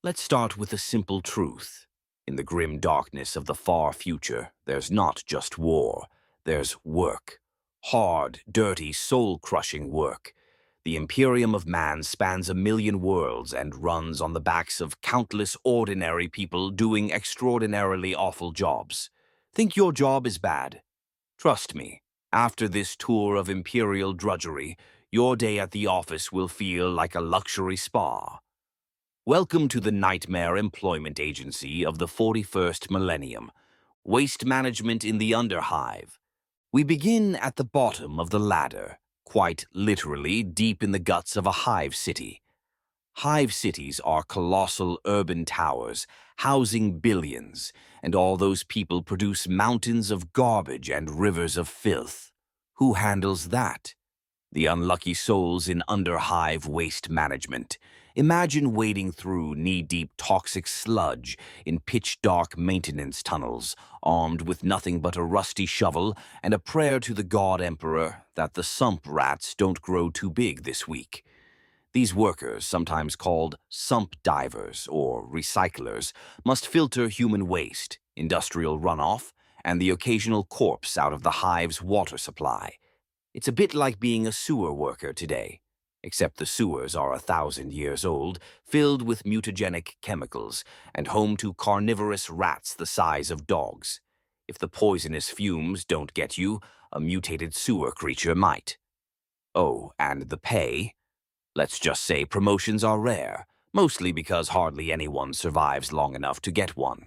Let's start with a simple truth. In the grim darkness of the far future, there's not just war. There's work. Hard, dirty, soul-crushing work. The Imperium of Man spans 1,000,000 worlds and runs on the backs of countless ordinary people doing extraordinarily awful jobs. Think your job is bad? Trust me, after this tour of Imperial drudgery, your day at the office will feel like a luxury spa. Welcome to the nightmare employment agency of the 41st millennium. Waste management in the Underhive. We begin at the bottom of the ladder, quite literally deep in the guts of a hive city. Hive cities are colossal urban towers, housing billions, and all those people produce mountains of garbage and rivers of filth. Who handles that? The unlucky souls in Underhive waste management. Imagine wading through knee-deep toxic sludge in pitch-dark maintenance tunnels, armed with nothing but a rusty shovel and a prayer to the God Emperor that the sump rats don't grow too big this week. These workers, sometimes called sump divers or recyclers, must filter human waste, industrial runoff, and the occasional corpse out of the hive's water supply. It's a bit like being a sewer worker today, except the sewers are 1,000 years old, filled with mutagenic chemicals, and home to carnivorous rats the size of dogs. If the poisonous fumes don't get you, a mutated sewer creature might. Oh, and the pay? Let's just say promotions are rare, mostly because hardly anyone survives long enough to get one.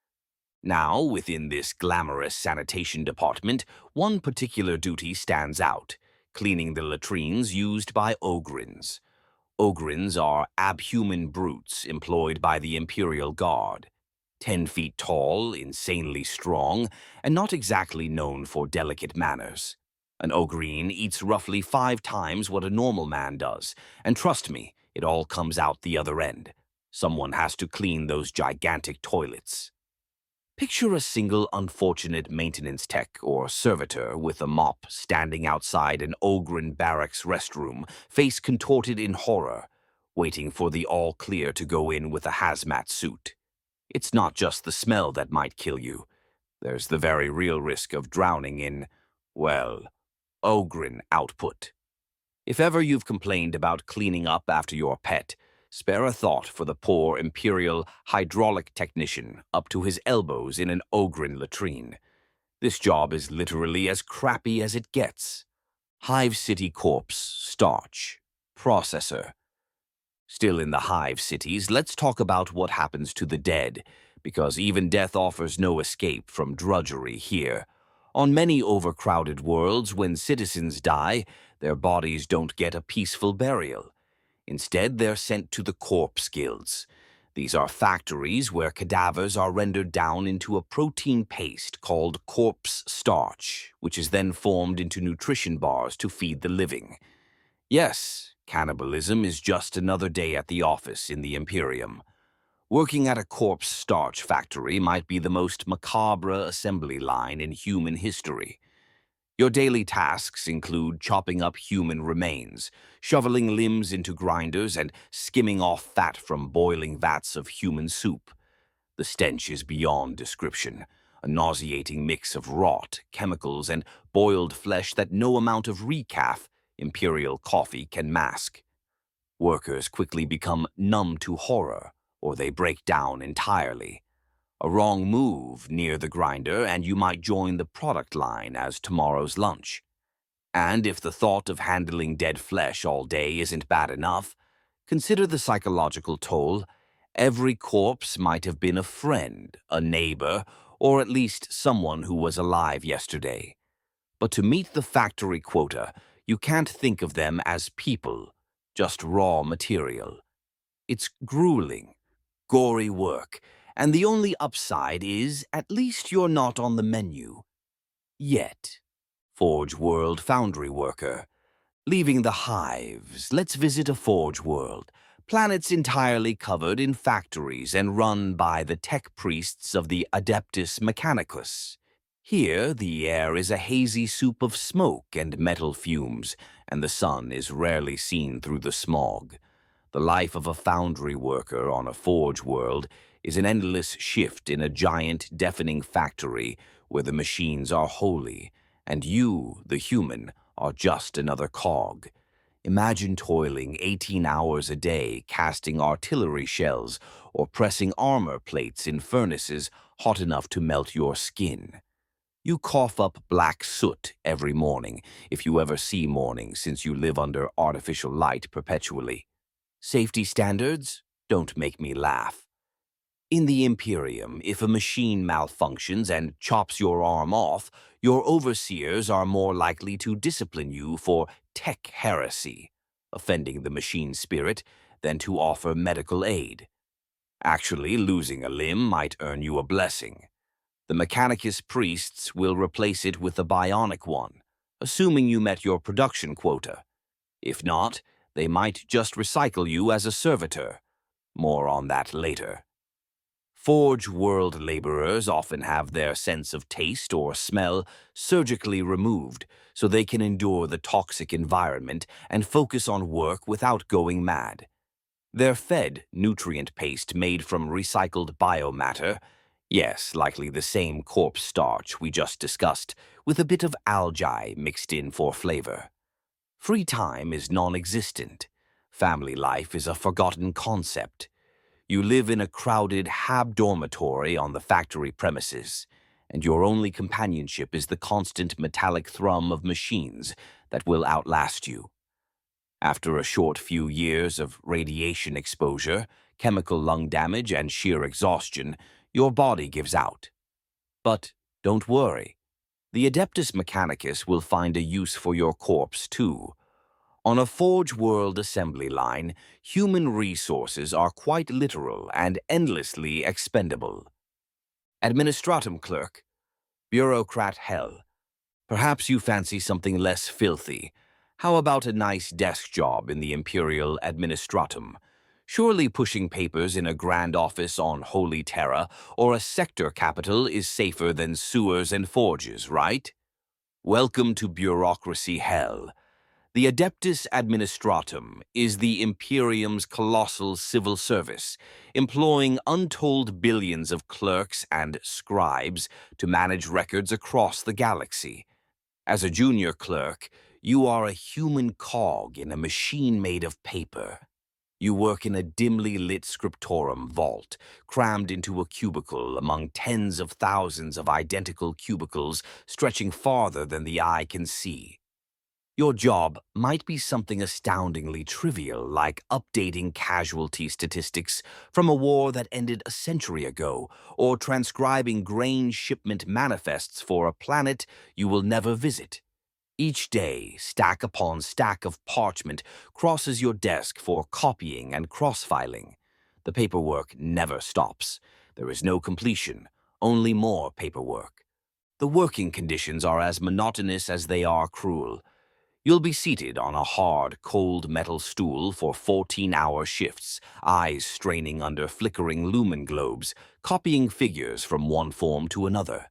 Now, within this glamorous sanitation department, one particular duty stands out: cleaning the latrines used by ogrins. Ogrins are abhuman brutes employed by the Imperial Guard. 10 feet tall, insanely strong, and not exactly known for delicate manners. An ogreen eats roughly 5 times what a normal man does, and trust me, it all comes out the other end. Someone has to clean those gigantic toilets. Picture a single unfortunate maintenance tech or servitor with a mop standing outside an Ogren barracks restroom, face contorted in horror, waiting for the all-clear to go in with a hazmat suit. It's not just the smell that might kill you. There's the very real risk of drowning in, well, Ogren output. If ever you've complained about cleaning up after your pet, spare a thought for the poor Imperial hydraulic technician up to his elbows in an Ogren latrine. This job is literally as crappy as it gets. Hive City corpse, starch, processor. Still in the Hive cities, let's talk about what happens to the dead, because even death offers no escape from drudgery here. On many overcrowded worlds, when citizens die, their bodies don't get a peaceful burial. Instead, they're sent to the corpse guilds. These are factories where cadavers are rendered down into a protein paste called corpse starch, which is then formed into nutrition bars to feed the living. Yes, cannibalism is just another day at the office in the Imperium. Working at a corpse starch factory might be the most macabre assembly line in human history. Your daily tasks include chopping up human remains, shoveling limbs into grinders, and skimming off fat from boiling vats of human soup. The stench is beyond description, a nauseating mix of rot, chemicals, and boiled flesh that no amount of recaf, Imperial coffee, can mask. Workers quickly become numb to horror, or they break down entirely. A wrong move near the grinder, and you might join the product line as tomorrow's lunch. And if the thought of handling dead flesh all day isn't bad enough, consider the psychological toll. Every corpse might have been a friend, a neighbor, or at least someone who was alive yesterday. But to meet the factory quota, you can't think of them as people, just raw material. It's grueling, gory work, and the only upside is at least you're not on the menu. Yet. Forge World Foundry Worker. Leaving the hives, let's visit a Forge World. Planets entirely covered in factories and run by the tech priests of the Adeptus Mechanicus. Here, the air is a hazy soup of smoke and metal fumes, and the sun is rarely seen through the smog. The life of a foundry worker on a forge world is an endless shift in a giant, deafening factory where the machines are holy, and you, the human, are just another cog. Imagine toiling 18 hours a day casting artillery shells or pressing armor plates in furnaces hot enough to melt your skin. You cough up black soot every morning, if you ever see morning since you live under artificial light perpetually. Safety standards? Don't make me laugh. In the Imperium, if a machine malfunctions and chops your arm off, your overseers are more likely to discipline you for tech heresy, offending the machine spirit, than to offer medical aid. Actually, losing a limb might earn you a blessing. The Mechanicus priests will replace it with a bionic one, assuming you met your production quota. If not, they might just recycle you as a servitor. More on that later. Forge world laborers often have their sense of taste or smell surgically removed so they can endure the toxic environment and focus on work without going mad. They're fed nutrient paste made from recycled biomatter, yes, likely the same corpse starch we just discussed, with a bit of algae mixed in for flavor. Free time is non-existent. Family life is a forgotten concept. You live in a crowded hab dormitory on the factory premises, and your only companionship is the constant metallic thrum of machines that will outlast you. After a short few years of radiation exposure, chemical lung damage, and sheer exhaustion, your body gives out. But don't worry. The Adeptus Mechanicus will find a use for your corpse, too. On a Forge World assembly line, human resources are quite literal and endlessly expendable. Administratum clerk, bureaucrat hell. Perhaps you fancy something less filthy. How about a nice desk job in the Imperial Administratum? Surely pushing papers in a grand office on Holy Terra or a sector capital is safer than sewers and forges, right? Welcome to bureaucracy hell. The Adeptus Administratum is the Imperium's colossal civil service, employing untold billions of clerks and scribes to manage records across the galaxy. As a junior clerk, you are a human cog in a machine made of paper. You work in a dimly lit scriptorum vault, crammed into a cubicle among tens of thousands of identical cubicles stretching farther than the eye can see. Your job might be something astoundingly trivial, like updating casualty statistics from a war that ended a century ago, or transcribing grain shipment manifests for a planet you will never visit. Each day, stack upon stack of parchment crosses your desk for copying and cross-filing. The paperwork never stops. There is no completion, only more paperwork. The working conditions are as monotonous as they are cruel. You'll be seated on a hard, cold metal stool for 14-hour shifts, eyes straining under flickering lumen globes, copying figures from one form to another.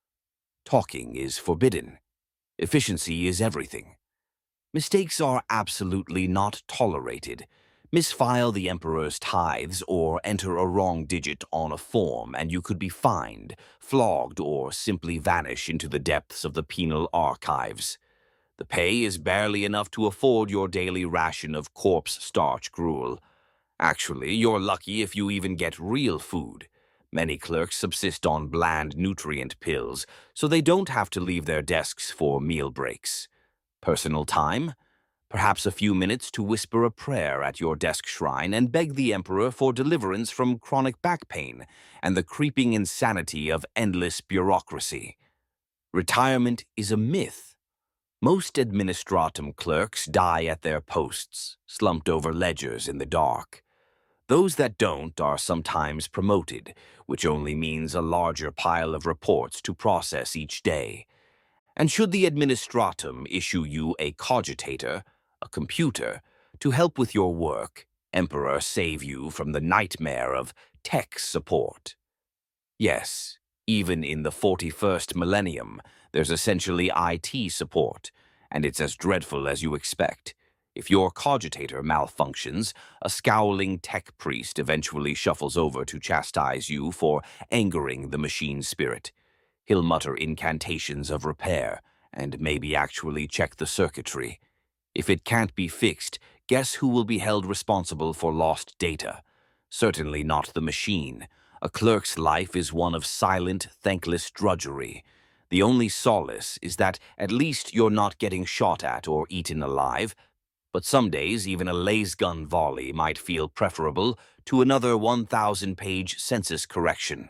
Talking is forbidden. Efficiency is everything. Mistakes are absolutely not tolerated. Misfile the Emperor's tithes or enter a wrong digit on a form and you could be fined, flogged, or simply vanish into the depths of the penal archives. The pay is barely enough to afford your daily ration of corpse starch gruel. Actually, you're lucky if you even get real food. Many clerks subsist on bland nutrient pills, so they don't have to leave their desks for meal breaks. Personal time? Perhaps a few minutes to whisper a prayer at your desk shrine and beg the Emperor for deliverance from chronic back pain and the creeping insanity of endless bureaucracy. Retirement is a myth. Most administratum clerks die at their posts, slumped over ledgers in the dark. Those that don't are sometimes promoted, which only means a larger pile of reports to process each day. And should the administratum issue you a cogitator, a computer, to help with your work, Emperor save you from the nightmare of tech support. Yes, even in the 41st millennium, there's essentially IT support, and it's as dreadful as you expect. If your cogitator malfunctions, a scowling tech priest eventually shuffles over to chastise you for angering the machine spirit. He'll mutter incantations of repair and maybe actually check the circuitry. If it can't be fixed, guess who will be held responsible for lost data? Certainly not the machine. A clerk's life is one of silent, thankless drudgery. The only solace is that at least you're not getting shot at or eaten alive, but some days even a lasgun volley might feel preferable to another 1,000-page census correction.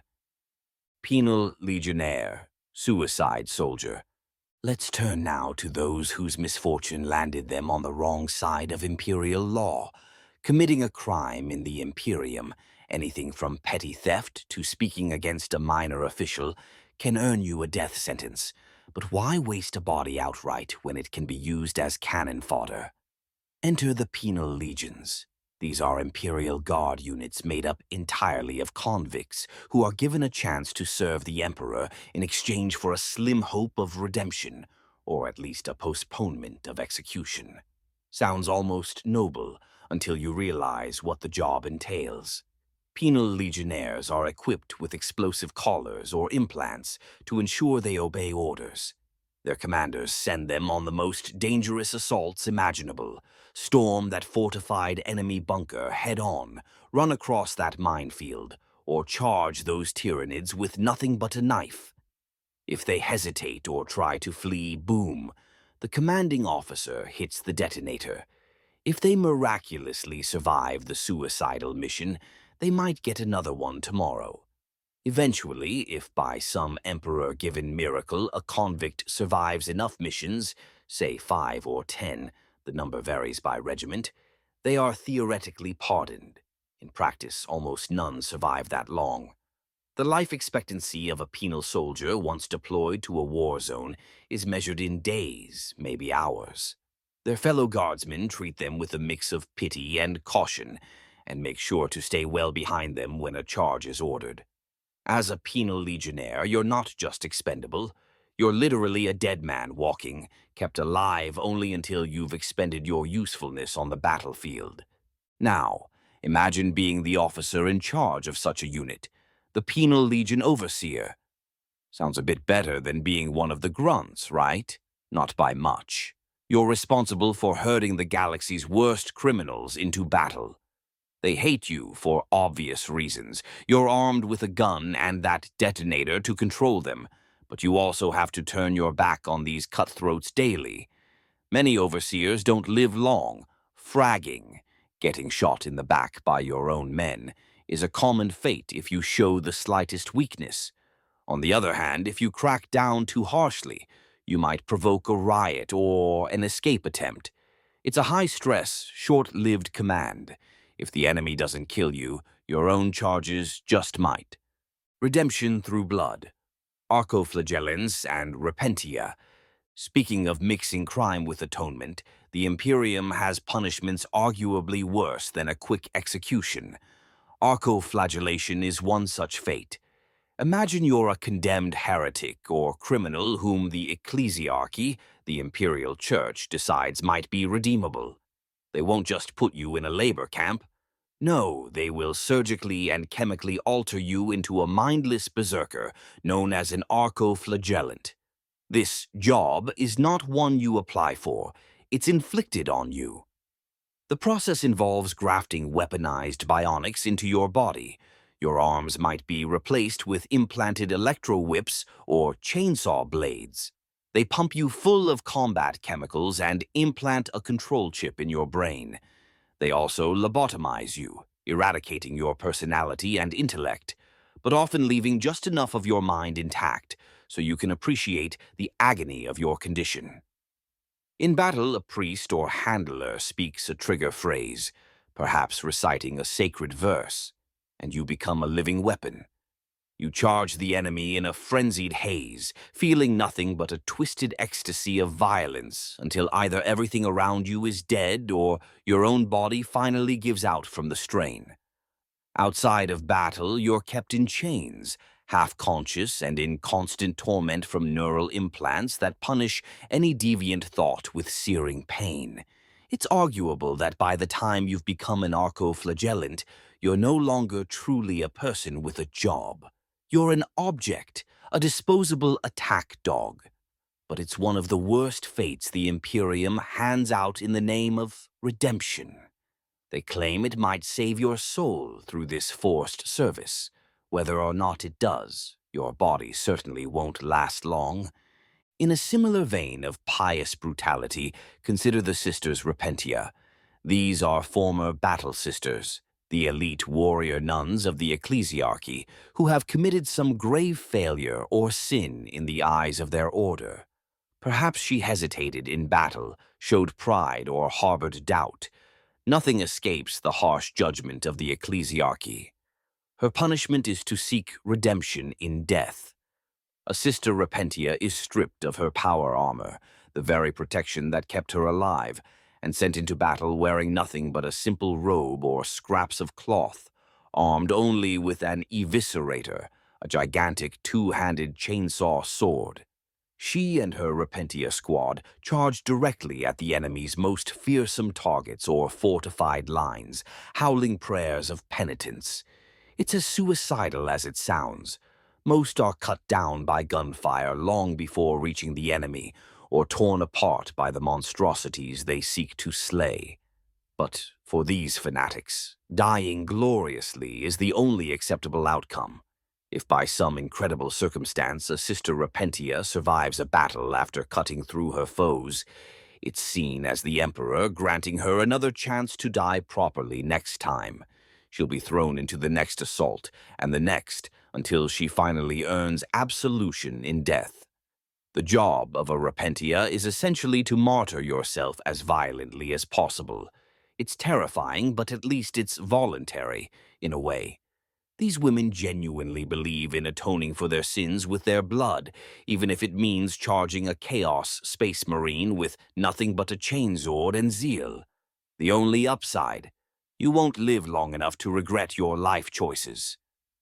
Penal legionnaire, suicide soldier. Let's turn now to those whose misfortune landed them on the wrong side of imperial law. Committing a crime in the Imperium, anything from petty theft to speaking against a minor official, can earn you a death sentence. But why waste a body outright when it can be used as cannon fodder? Enter the Penal Legions. These are Imperial Guard units made up entirely of convicts who are given a chance to serve the Emperor in exchange for a slim hope of redemption, or at least a postponement of execution. Sounds almost noble until you realize what the job entails. Penal Legionnaires are equipped with explosive collars or implants to ensure they obey orders. Their commanders send them on the most dangerous assaults imaginable, storm that fortified enemy bunker head-on, run across that minefield, or charge those Tyranids with nothing but a knife. If they hesitate or try to flee, boom, the commanding officer hits the detonator. If they miraculously survive the suicidal mission, they might get another one tomorrow. Eventually, if by some emperor-given miracle a convict survives enough missions, say 5 or 10, the number varies by regiment, they are theoretically pardoned. In practice, almost none survive that long. The life expectancy of a penal soldier once deployed to a war zone is measured in days, maybe hours. Their fellow guardsmen treat them with a mix of pity and caution, and make sure to stay well behind them when a charge is ordered. As a penal legionnaire, you're not just expendable. You're literally a dead man walking, kept alive only until you've expended your usefulness on the battlefield. Now, imagine being the officer in charge of such a unit, the Penal Legion Overseer. Sounds a bit better than being one of the grunts, right? Not by much. You're responsible for herding the galaxy's worst criminals into battle. They hate you for obvious reasons. You're armed with a gun and that detonator to control them, but you also have to turn your back on these cutthroats daily. Many overseers don't live long. Fragging, getting shot in the back by your own men, is a common fate if you show the slightest weakness. On the other hand, if you crack down too harshly, you might provoke a riot or an escape attempt. It's a high-stress, short-lived command. If the enemy doesn't kill you, your own charges just might. Redemption through blood. Arcoflagellants and Repentia. Speaking of mixing crime with atonement, the Imperium has punishments arguably worse than a quick execution. Arcoflagellation is one such fate. Imagine you're a condemned heretic or criminal whom the ecclesiarchy, the imperial church, decides might be redeemable. They won't just put you in a labor camp. No, they will surgically and chemically alter you into a mindless berserker known as an arcoflagellant. This job is not one you apply for. It's inflicted on you. The process involves grafting weaponized bionics into your body. Your arms might be replaced with implanted electro-whips or chainsaw blades. They pump you full of combat chemicals and implant a control chip in your brain. They also lobotomize you, eradicating your personality and intellect, but often leaving just enough of your mind intact so you can appreciate the agony of your condition. In battle, a priest or handler speaks a trigger phrase, perhaps reciting a sacred verse, and you become a living weapon. You charge the enemy in a frenzied haze, feeling nothing but a twisted ecstasy of violence until either everything around you is dead or your own body finally gives out from the strain. Outside of battle, you're kept in chains, half-conscious and in constant torment from neural implants that punish any deviant thought with searing pain. It's arguable that by the time you've become an archoflagellant, you're no longer truly a person with a job. You're an object, a disposable attack dog. But it's one of the worst fates the Imperium hands out in the name of redemption. They claim it might save your soul through this forced service. Whether or not it does, your body certainly won't last long. In a similar vein of pious brutality, consider the Sisters Repentia. These are former battle sisters, the elite warrior nuns of the ecclesiarchy, who have committed some grave failure or sin in the eyes of their order. Perhaps she hesitated in battle, showed pride, or harbored doubt. Nothing escapes the harsh judgment of the ecclesiarchy. Her punishment is to seek redemption in death. A Sister Repentia is stripped of her power armor, the very protection that kept her alive, and sent into battle wearing nothing but a simple robe or scraps of cloth, armed only with an eviscerator, a gigantic two-handed chainsaw sword. She and her Repentia squad charged directly at the enemy's most fearsome targets or fortified lines, howling prayers of penitence. It's as suicidal as it sounds. Most are cut down by gunfire long before reaching the enemy, or torn apart by the monstrosities they seek to slay. But for these fanatics, dying gloriously is the only acceptable outcome. If by some incredible circumstance a Sister Repentia survives a battle after cutting through her foes, it's seen as the Emperor granting her another chance to die properly next time. She'll be thrown into the next assault, and the next, until she finally earns absolution in death. The job of a Repentia is essentially to martyr yourself as violently as possible. It's terrifying, but at least it's voluntary, in a way. These women genuinely believe in atoning for their sins with their blood, even if it means charging a Chaos Space Marine with nothing but a chainsword and zeal. The only upside: you won't live long enough to regret your life choices.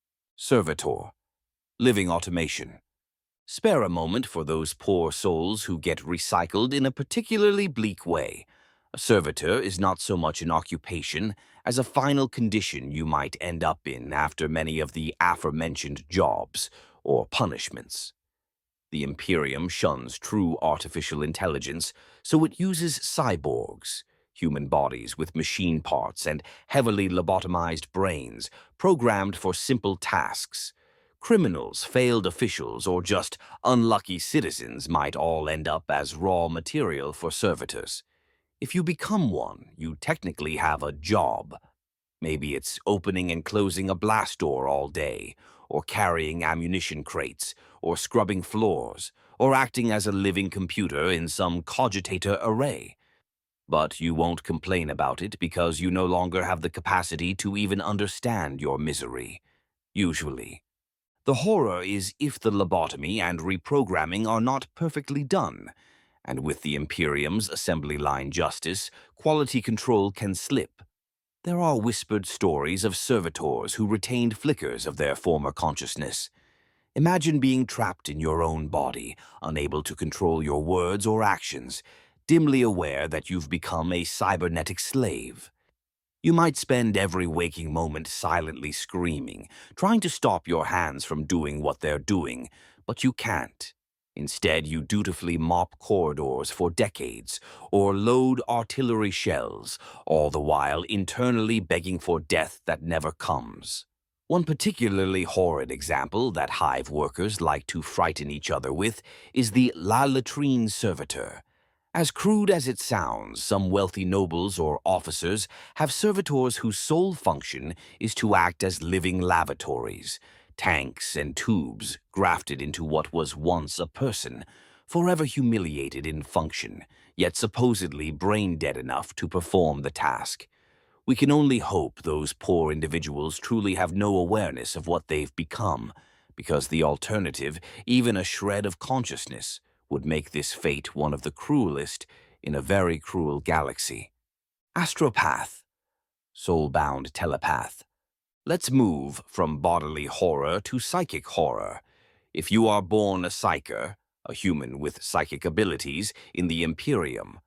Servitor. Living automation. Spare a moment for those poor souls who get recycled in a particularly bleak way. A servitor is not so much an occupation as a final condition you might end up in after many of the aforementioned jobs or punishments. The Imperium shuns true artificial intelligence, so it uses cyborgs, human bodies with machine parts and heavily lobotomized brains, programmed for simple tasks. Criminals, failed officials, or just unlucky citizens might all end up as raw material for servitors. If you become one, you technically have a job. Maybe it's opening and closing a blast door all day, or carrying ammunition crates, or scrubbing floors, or acting as a living computer in some cogitator array. But you won't complain about it because you no longer have the capacity to even understand your misery. Usually. The horror is if the lobotomy and reprogramming are not perfectly done, and with the Imperium's assembly line justice, quality control can slip. There are whispered stories of servitors who retained flickers of their former consciousness. Imagine being trapped in your own body, unable to control your words or actions, dimly aware that you've become a cybernetic slave. You might spend every waking moment silently screaming, trying to stop your hands from doing what they're doing, but you can't. Instead, you dutifully mop corridors for decades, or load artillery shells, all the while internally begging for death that never comes. One particularly horrid example that hive workers like to frighten each other with is the La Latrine servitor. As crude as it sounds, some wealthy nobles or officers have servitors whose sole function is to act as living lavatories, tanks and tubes grafted into what was once a person, forever humiliated in function, yet supposedly brain-dead enough to perform the task. We can only hope those poor individuals truly have no awareness of what they've become, because the alternative, even a shred of consciousness, would make this fate one of the cruelest in a very cruel galaxy. Astropath. Soul-bound telepath. Let's move from bodily horror to psychic horror. If you are born a psyker, a human with psychic abilities, in the Imperium,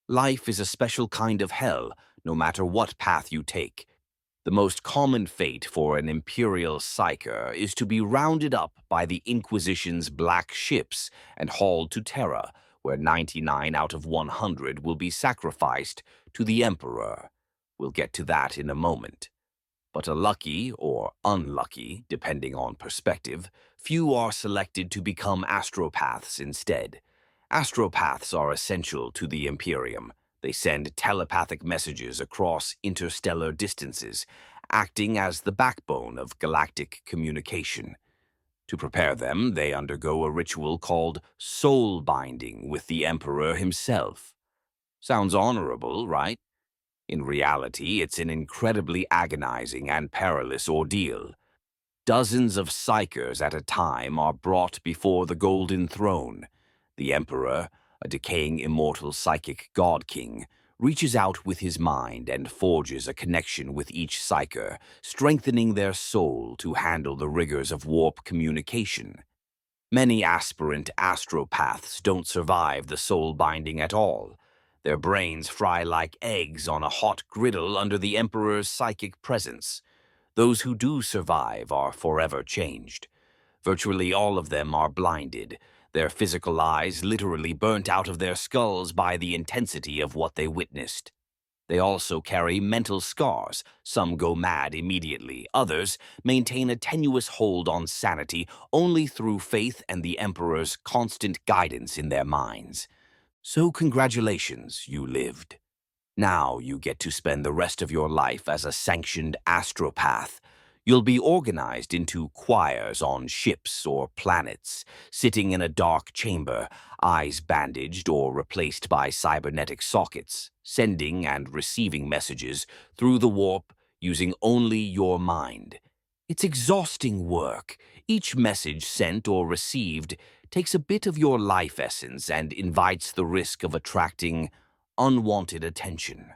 Life is a special kind of hell, no matter what path you take. The most common fate for an Imperial Psyker is to be rounded up by the Inquisition's black ships and hauled to Terra, where 99 out of 100 will be sacrificed to the Emperor. We'll get to that in a moment. But a lucky or unlucky, depending on perspective, few are selected to become astropaths instead. Astropaths are essential to the Imperium. They send telepathic messages across interstellar distances, acting as the backbone of galactic communication. To prepare them, they undergo a ritual called soul binding with the Emperor himself. Sounds honorable, right? In reality, it's an incredibly agonizing and perilous ordeal. Dozens of psychers at a time are brought before the Golden Throne. The Emperor, a decaying immortal psychic god king, reaches out with his mind and forges a connection with each psyker, strengthening their soul to handle the rigors of warp communication. Many aspirant astropaths don't survive the soul binding at all. Their brains fry like eggs on a hot griddle under the Emperor's psychic presence. Those who do survive are forever changed. Virtually all of them are blinded, their physical eyes literally burnt out of their skulls by the intensity of what they witnessed. They also carry mental scars. Some go mad immediately. Others maintain a tenuous hold on sanity only through faith and the Emperor's constant guidance in their minds. So congratulations, you lived. Now you get to spend the rest of your life as a sanctioned astropath. You'll be organized into choirs on ships or planets, sitting in a dark chamber, eyes bandaged or replaced by cybernetic sockets, sending and receiving messages through the warp using only your mind. It's exhausting work. Each message sent or received takes a bit of your life essence and invites the risk of attracting unwanted attention.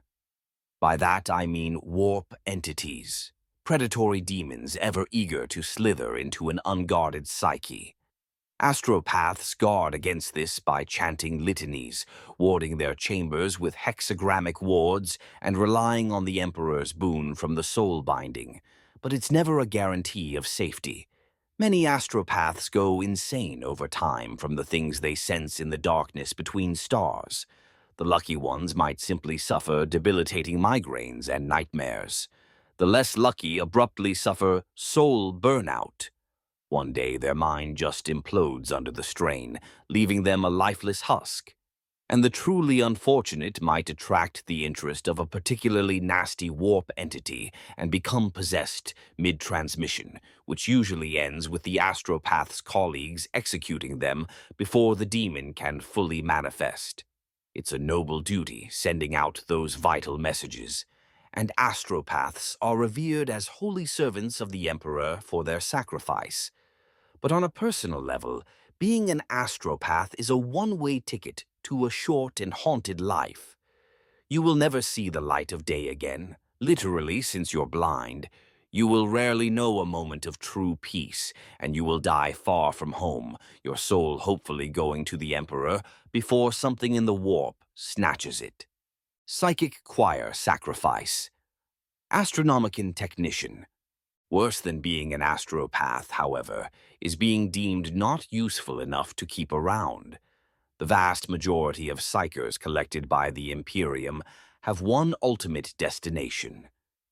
By that I mean warp entities, predatory demons ever eager to slither into an unguarded psyche. Astropaths guard against this by chanting litanies, warding their chambers with hexagrammic wards, and relying on the Emperor's boon from the soul binding. But it's never a guarantee of safety. Many astropaths go insane over time from the things they sense in the darkness between stars. The lucky ones might simply suffer debilitating migraines and nightmares. The less lucky abruptly suffer soul burnout. One day their mind just implodes under the strain, leaving them a lifeless husk. And the truly unfortunate might attract the interest of a particularly nasty warp entity and become possessed mid-transmission, which usually ends with the astropath's colleagues executing them before the demon can fully manifest. It's a noble duty sending out those vital messages, and astropaths are revered as holy servants of the Emperor for their sacrifice. But on a personal level, being an astropath is a one-way ticket to a short and haunted life. You will never see the light of day again, literally since you're blind. You will rarely know a moment of true peace, and you will die far from home, your soul hopefully going to the Emperor before something in the warp snatches it. Psychic choir sacrifice. Astronomican technician. Worse than being an astropath, however, is being deemed not useful enough to keep around. The vast majority of psychers collected by the Imperium have one ultimate destination: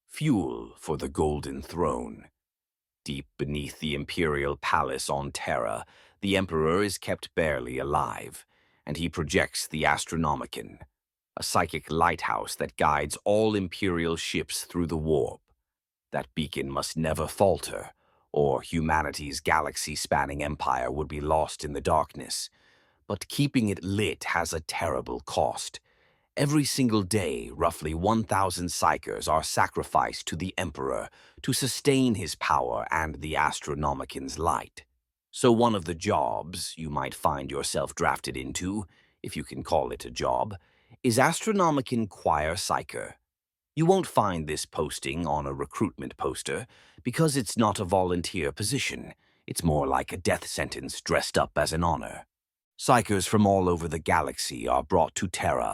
fuel for the Golden Throne. Deep beneath the Imperial Palace on Terra, the Emperor is kept barely alive, and he projects the Astronomicon, a psychic lighthouse that guides all Imperial ships through the warp. That beacon must never falter, or humanity's galaxy-spanning empire would be lost in the darkness. But keeping it lit has a terrible cost. Every single day, roughly 1,000 psychers are sacrificed to the Emperor to sustain his power and the Astronomicon's light. So one of the jobs you might find yourself drafted into, if you can call it a job, is Astronomicon Choir Psyker. You won't find this posting on a recruitment poster because it's not a volunteer position. It's more like a death sentence dressed up as an honor. Psychers from all over the galaxy are brought to Terra,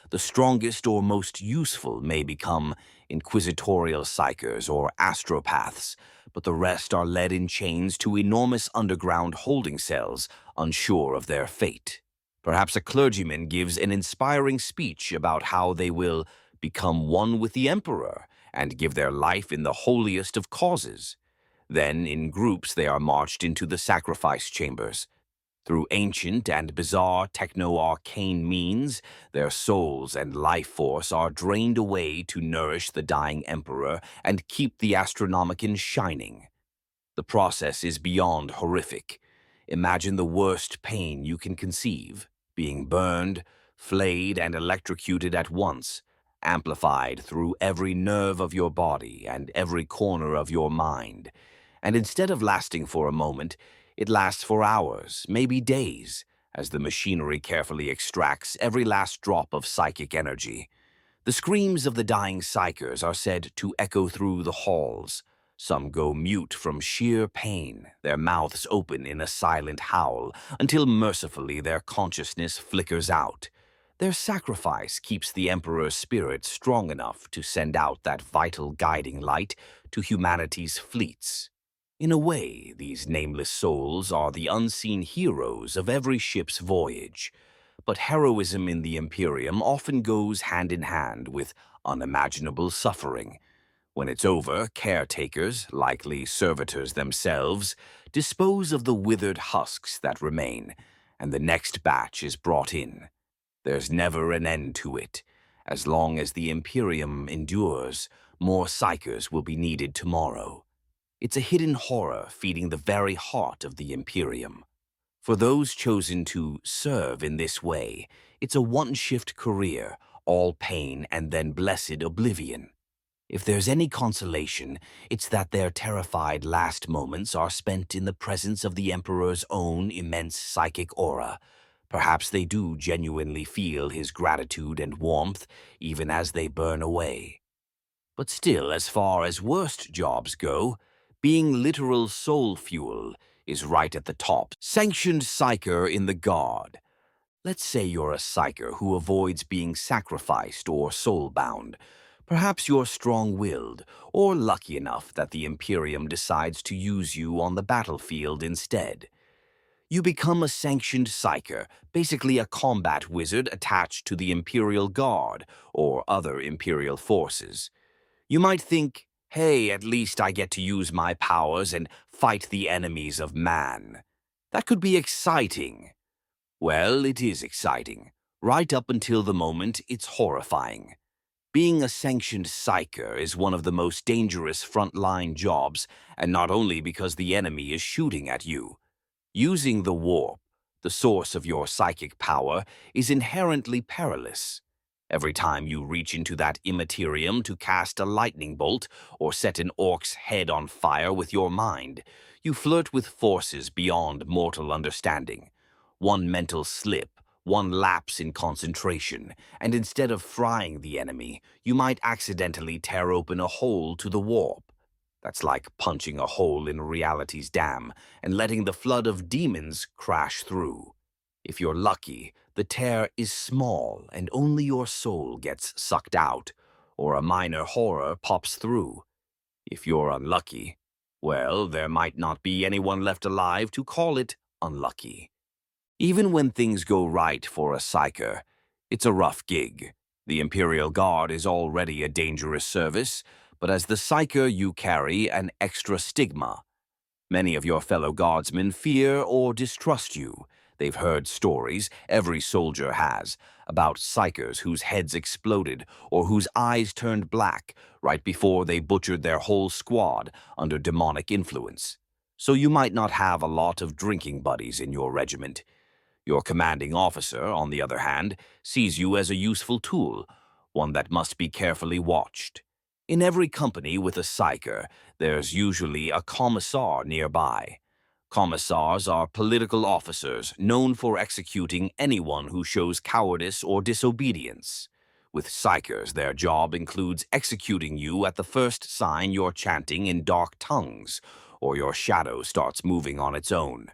The strongest or most useful may become inquisitorial psychers or astropaths, but the rest are led in chains to enormous underground holding cells, unsure of their fate. Perhaps a clergyman gives an inspiring speech about how they will become one with the emperor and give their life in the holiest of causes. Then, in groups, they are marched into the sacrifice chambers. Through ancient and bizarre techno-arcane means, their souls and life force are drained away to nourish the dying emperor and keep the Astronomicon shining. The process is beyond horrific. Imagine the worst pain you can conceive: being burned, flayed, and electrocuted at once, amplified through every nerve of your body and every corner of your mind. And instead of lasting for a moment, it lasts for hours, maybe days, as the machinery carefully extracts every last drop of psychic energy. The screams of the dying psychers are said to echo through the halls. Some go mute from sheer pain, their mouths open in a silent howl, until mercifully their consciousness flickers out. Their sacrifice keeps the Emperor's spirit strong enough to send out that vital guiding light to humanity's fleets. In a way, these nameless souls are the unseen heroes of every ship's voyage. But heroism in the Imperium often goes hand in hand with unimaginable suffering. When it's over, caretakers, likely servitors themselves, dispose of the withered husks that remain, and the next batch is brought in. There's never an end to it. As long as the Imperium endures, more psychers will be needed tomorrow. It's a hidden horror feeding the very heart of the Imperium. For those chosen to serve in this way, it's a one-shift career, all pain and then blessed oblivion. If there's any consolation, it's that their terrified last moments are spent in the presence of the Emperor's own immense psychic aura. Perhaps they do genuinely feel his gratitude and warmth, even as they burn away. But still, as far as worst jobs go, being literal soul fuel is right at the top. Sanctioned psyker in the Guard. Let's say you're a psyker who avoids being sacrificed or soul-bound. Perhaps you're strong-willed, or lucky enough that the Imperium decides to use you on the battlefield instead. You become a sanctioned psyker, basically a combat wizard attached to the Imperial Guard or other Imperial forces. You might think, hey, at least I get to use my powers and fight the enemies of man. That could be exciting. Well, it is exciting, right up until the moment it's horrifying. Being a sanctioned psyker is one of the most dangerous frontline jobs, and not only because the enemy is shooting at you. Using the warp, the source of your psychic power, is inherently perilous. Every time you reach into that immaterium to cast a lightning bolt or set an orc's head on fire with your mind, you flirt with forces beyond mortal understanding. One mental slip, one lapse in concentration, and instead of frying the enemy, you might accidentally tear open a hole to the warp. That's like punching a hole in reality's dam and letting the flood of demons crash through. If you're lucky, the tear is small and only your soul gets sucked out, or a minor horror pops through. If you're unlucky, well, there might not be anyone left alive to call it unlucky. Even when things go right for a psyker, it's a rough gig. The Imperial Guard is already a dangerous service, but as the psyker you carry an extra stigma. Many of your fellow guardsmen fear or distrust you. They've heard stories, every soldier has, about psychers whose heads exploded or whose eyes turned black right before they butchered their whole squad under demonic influence. So you might not have a lot of drinking buddies in your regiment. Your commanding officer, on the other hand, sees you as a useful tool, one that must be carefully watched. In every company with a psyker, there's usually a commissar nearby. Commissars are political officers known for executing anyone who shows cowardice or disobedience. With psychers, their job includes executing you at the first sign you're chanting in dark tongues, or your shadow starts moving on its own.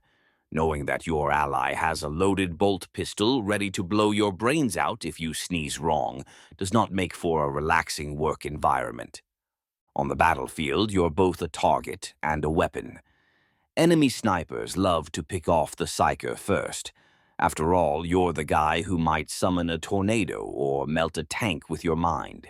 Knowing that your ally has a loaded bolt pistol ready to blow your brains out if you sneeze wrong does not make for a relaxing work environment. On the battlefield, you're both a target and a weapon. Enemy snipers love to pick off the psyker first. After all, you're the guy who might summon a tornado or melt a tank with your mind.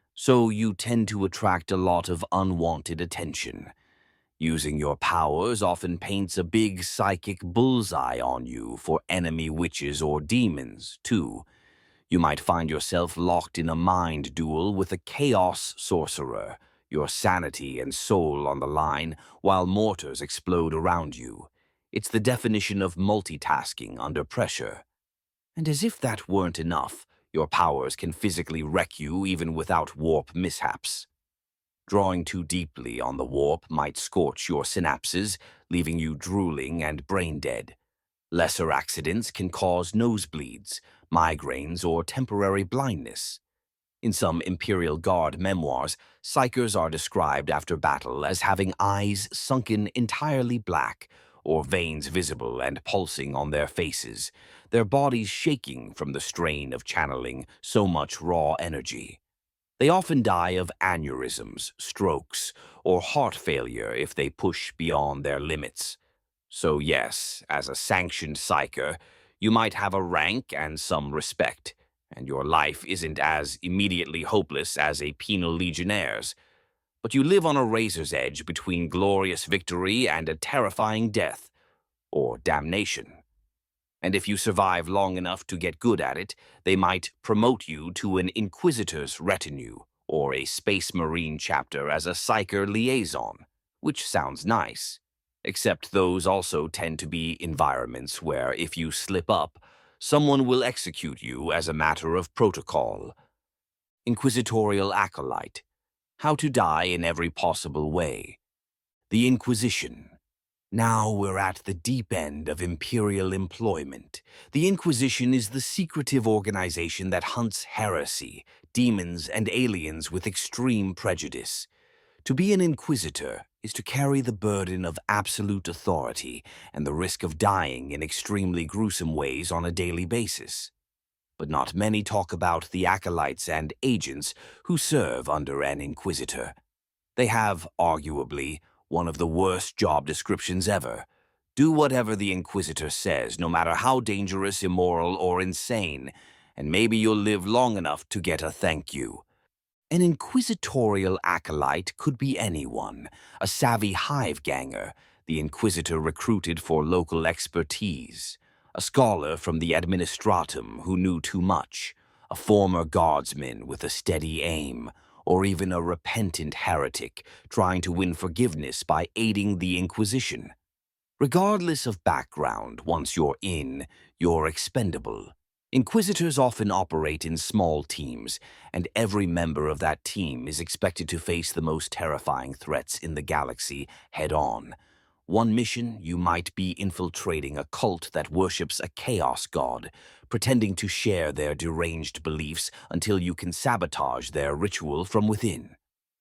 So you tend to attract a lot of unwanted attention. Using your powers often paints a big psychic bullseye on you for enemy witches or demons, too. You might find yourself locked in a mind duel with a chaos sorcerer, your sanity and soul on the line, while mortars explode around you. It's the definition of multitasking under pressure. And as if that weren't enough, your powers can physically wreck you even without warp mishaps. Drawing too deeply on the warp might scorch your synapses, leaving you drooling and brain dead. Lesser accidents can cause nosebleeds, migraines, or temporary blindness. In some Imperial Guard memoirs, psychers are described after battle as having eyes sunken entirely black, or veins visible and pulsing on their faces, their bodies shaking from the strain of channeling so much raw energy. They often die of aneurysms, strokes, or heart failure if they push beyond their limits. So yes, as a sanctioned psyker, you might have a rank and some respect, and your life isn't as immediately hopeless as a penal legionnaire's. But you live on a razor's edge between glorious victory and a terrifying death, or damnation. And if you survive long enough to get good at it, they might promote you to an Inquisitor's retinue, or a Space Marine chapter as a Psyker liaison, which sounds nice. Except those also tend to be environments where if you slip up, someone will execute you as a matter of protocol. Inquisitorial Acolyte. How to die in every possible way. The Inquisition. Now we're at the deep end of Imperial employment. The Inquisition is the secretive organization that hunts heresy, demons, and aliens with extreme prejudice. To be an Inquisitor is to carry the burden of absolute authority and the risk of dying in extremely gruesome ways on a daily basis. But not many talk about the acolytes and agents who serve under an Inquisitor. They have, arguably, one of the worst job descriptions ever. Do whatever the Inquisitor says, no matter how dangerous, immoral, or insane, and maybe you'll live long enough to get a thank you. An inquisitorial acolyte could be anyone, a savvy hive-ganger, the Inquisitor recruited for local expertise, a scholar from the Administratum who knew too much, a former guardsman with a steady aim, or even a repentant heretic trying to win forgiveness by aiding the Inquisition. Regardless of background, once you're in, you're expendable. Inquisitors often operate in small teams, and every member of that team is expected to face the most terrifying threats in the galaxy head-on. One mission, you might be infiltrating a cult that worships a chaos god, pretending to share their deranged beliefs until you can sabotage their ritual from within.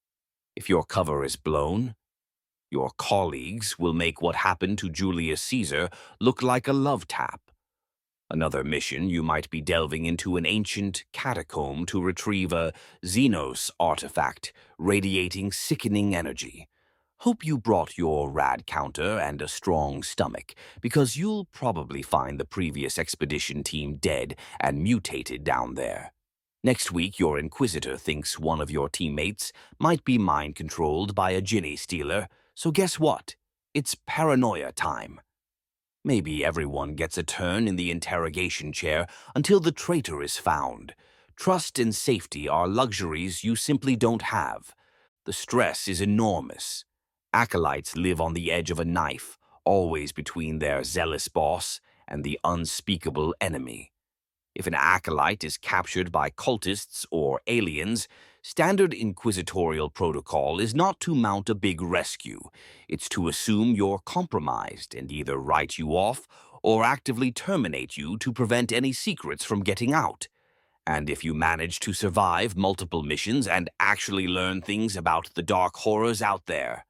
If your cover is blown, your colleagues will make what happened to Julius Caesar look like a love tap. Another mission, you might be delving into an ancient catacomb to retrieve a Xenos artifact radiating sickening energy. Hope you brought your rad counter and a strong stomach, because you'll probably find the previous expedition team dead and mutated down there. Next week, your Inquisitor thinks one of your teammates might be mind-controlled by a Ginny stealer, so guess what? It's paranoia time. Maybe everyone gets a turn in the interrogation chair until the traitor is found. Trust and safety are luxuries you simply don't have. The stress is enormous. Acolytes live on the edge of a knife, always between their zealous boss and the unspeakable enemy. If an acolyte is captured by cultists or aliens, standard inquisitorial protocol is not to mount a big rescue. It's to assume you're compromised and either write you off or actively terminate you to prevent any secrets from getting out. And if you manage to survive multiple missions and actually learn things about the dark horrors out there.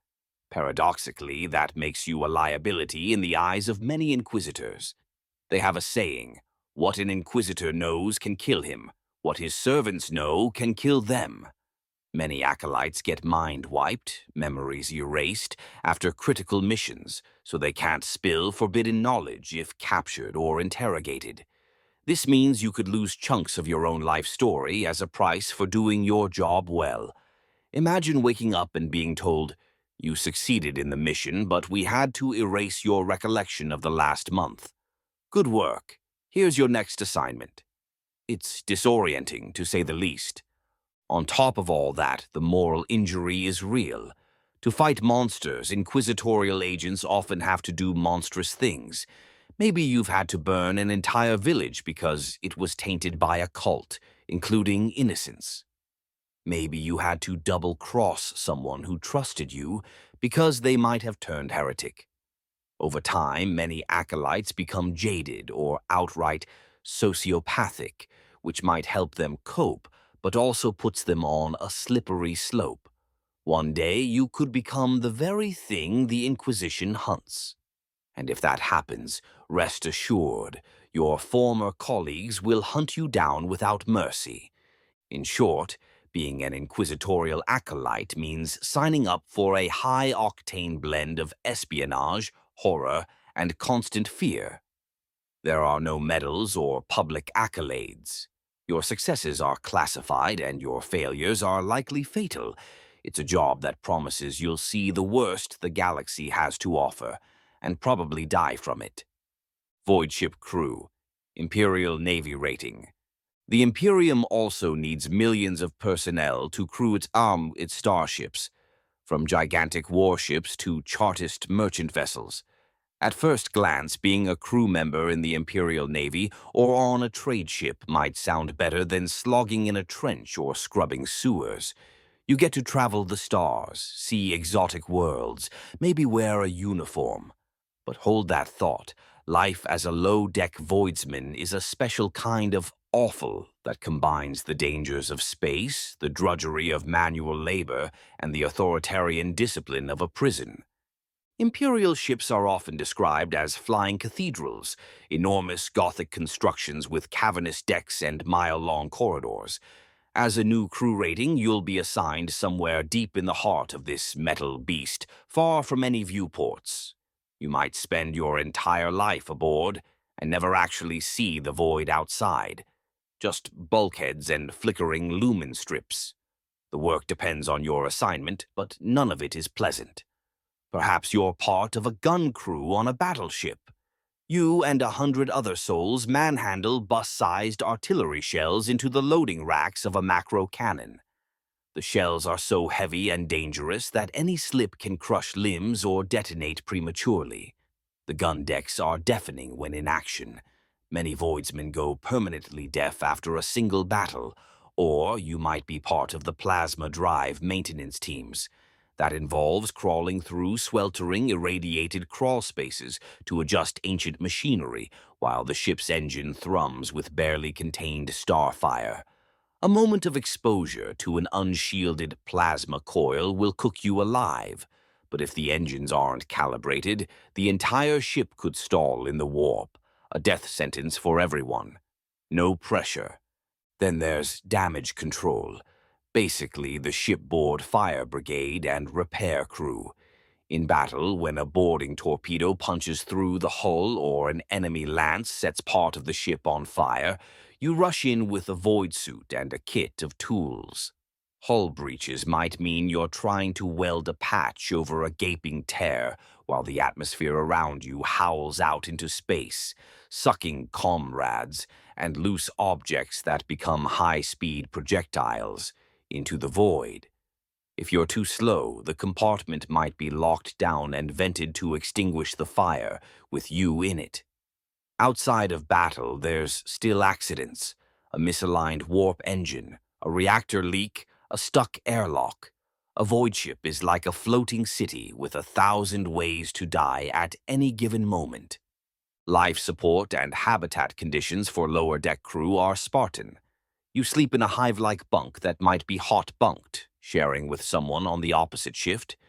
Paradoxically, that makes you a liability in the eyes of many inquisitors. They have a saying, "What an inquisitor knows can kill him. What his servants know can kill them." Many acolytes get mind wiped, memories erased, after critical missions, so they can't spill forbidden knowledge if captured or interrogated. This means you could lose chunks of your own life story as a price for doing your job well. Imagine waking up and being told, "You succeeded in the mission, but we had to erase your recollection of the last month. Good work. Here's your next assignment." It's disorienting, to say the least. On top of all that, the moral injury is real. To fight monsters, inquisitorial agents often have to do monstrous things. Maybe you've had to burn an entire village because it was tainted by a cult, including innocents. Maybe you had to double-cross someone who trusted you because they might have turned heretic. Over time, many acolytes become jaded or outright sociopathic, which might help them cope, but also puts them on a slippery slope. One day, you could become the very thing the Inquisition hunts. And if that happens, rest assured, your former colleagues will hunt you down without mercy. In short, being an inquisitorial acolyte means signing up for a high-octane blend of espionage, horror, and constant fear. There are no medals or public accolades. Your successes are classified and your failures are likely fatal. It's a job that promises you'll see the worst the galaxy has to offer, and probably die from it. Void Ship Crew, Imperial Navy Rating. The Imperium also needs millions of personnel to crew its starships, from gigantic warships to Chartist merchant vessels. At first glance, being a crew member in the Imperial Navy or on a trade ship might sound better than slogging in a trench or scrubbing sewers. You get to travel the stars, see exotic worlds, maybe wear a uniform. But hold that thought. Life as a low-deck voidsman is a special kind of awful that combines the dangers of space, the drudgery of manual labor, and the authoritarian discipline of a prison. Imperial ships are often described as flying cathedrals, enormous Gothic constructions with cavernous decks and mile-long corridors. As a new crew rating, you'll be assigned somewhere deep in the heart of this metal beast, far from any viewports. You might spend your entire life aboard and never actually see the void outside. Just bulkheads and flickering lumen strips. The work depends on your assignment, but none of it is pleasant. Perhaps you're part of a gun crew on a battleship. You and 100 other souls manhandle bus-sized artillery shells into the loading racks of a macro cannon. The shells are so heavy and dangerous that any slip can crush limbs or detonate prematurely. The gun decks are deafening when in action. Many voidsmen go permanently deaf after a single battle, or you might be part of the plasma drive maintenance teams. That involves crawling through sweltering, irradiated crawl spaces to adjust ancient machinery while the ship's engine thrums with barely contained starfire. A moment of exposure to an unshielded plasma coil will cook you alive, but if the engines aren't calibrated, the entire ship could stall in the warp, a death sentence for everyone. No pressure. Then there's damage control. Basically, the shipboard fire brigade and repair crew. In battle, when a boarding torpedo punches through the hull or an enemy lance sets part of the ship on fire, you rush in with a void suit and a kit of tools. Hull breaches might mean you're trying to weld a patch over a gaping tear while the atmosphere around you howls out into space, sucking comrades and loose objects that become high-speed projectiles into the void. If you're too slow, the compartment might be locked down and vented to extinguish the fire, with you in it. Outside of battle, there's still accidents, a misaligned warp engine, a reactor leak, a stuck airlock. A void ship is like a floating city with 1,000 ways to die at any given moment. Life support and habitat conditions for lower deck crew are Spartan. You sleep in a hive-like bunk that might be hot bunked, sharing with someone on the opposite shift.